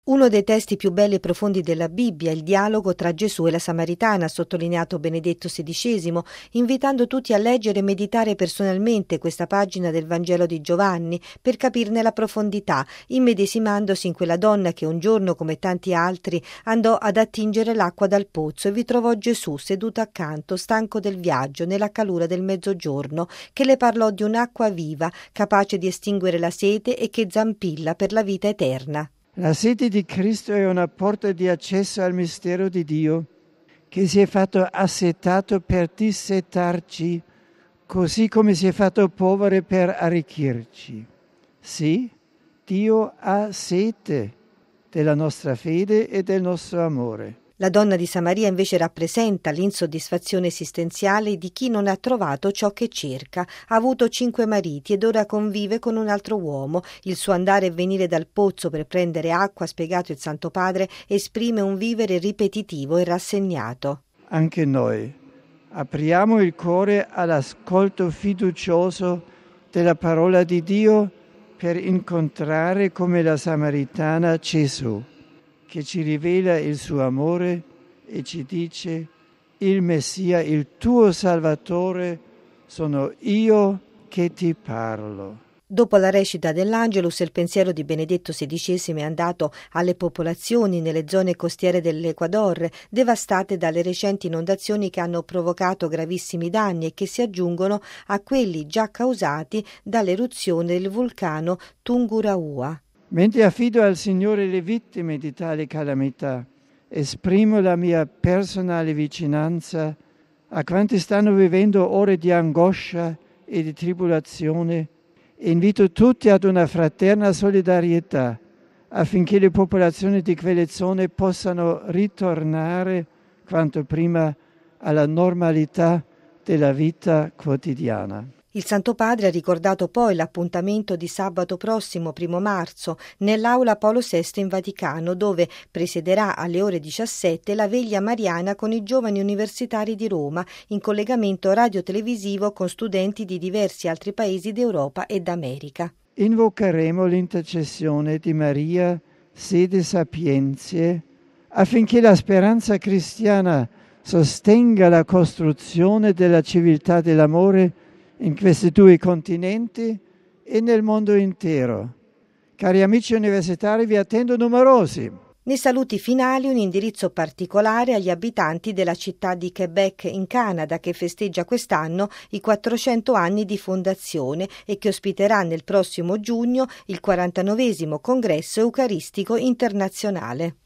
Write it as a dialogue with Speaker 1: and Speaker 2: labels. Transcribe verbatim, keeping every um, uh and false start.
Speaker 1: Uno dei testi più belli e profondi della Bibbia, il dialogo tra Gesù e la Samaritana, ha sottolineato Benedetto sedicesimo, invitando tutti a leggere e meditare personalmente questa pagina del Vangelo di Giovanni per capirne la profondità, immedesimandosi in quella donna che un giorno, come tanti altri, andò ad attingere l'acqua dal pozzo e vi trovò Gesù seduto accanto, stanco del viaggio, nella calura del mezzogiorno, che le parlò di un'acqua viva, capace di estinguere la sete e che zampilla per la vita eterna.
Speaker 2: La sete di Cristo è una porta di accesso al mistero di Dio che si è fatto assetato per dissetarci, così come si è fatto povero per arricchirci. Sì, Dio ha sete della nostra fede e del nostro amore.
Speaker 1: La donna di Samaria invece rappresenta l'insoddisfazione esistenziale di chi non ha trovato ciò che cerca, ha avuto cinque mariti ed ora convive con un altro uomo. Il suo andare e venire dal pozzo per prendere acqua, ha spiegato il Santo Padre, esprime un vivere ripetitivo e rassegnato.
Speaker 2: Anche noi apriamo il cuore all'ascolto fiducioso della parola di Dio per incontrare come la Samaritana Gesù, che ci rivela il suo amore e ci dice: il Messia, il tuo Salvatore, sono io che ti parlo.
Speaker 1: Dopo la recita dell'Angelus, il pensiero di Benedetto sedicesimo è andato alle popolazioni nelle zone costiere dell'Ecuador, devastate dalle recenti inondazioni che hanno provocato gravissimi danni e che si aggiungono a quelli già causati dall'eruzione del vulcano Tungurahua.
Speaker 2: Mentre affido al Signore le vittime di tale calamità, esprimo la mia personale vicinanza a quanti stanno vivendo ore di angoscia e di tribolazione e invito tutti ad una fraterna solidarietà affinché le popolazioni di quelle zone possano ritornare quanto prima alla normalità della vita quotidiana.
Speaker 1: Il Santo Padre ha ricordato poi l'appuntamento di sabato prossimo, primo marzo, nell'Aula Paolo sesto in Vaticano, dove presiederà alle ore diciassette la veglia mariana con i giovani universitari di Roma, in collegamento radiotelevisivo con studenti di diversi altri paesi d'Europa e d'America.
Speaker 2: Invocheremo l'intercessione di Maria, sede sapienzie, affinché la speranza cristiana sostenga la costruzione della civiltà dell'amore in questi due continenti e nel mondo intero. Cari amici universitari, vi attendo numerosi.
Speaker 1: Nei saluti finali un indirizzo particolare agli abitanti della città di Quebec in Canada, che festeggia quest'anno i quattrocento anni di fondazione e che ospiterà nel prossimo giugno il quarantanovesimo congresso eucaristico internazionale.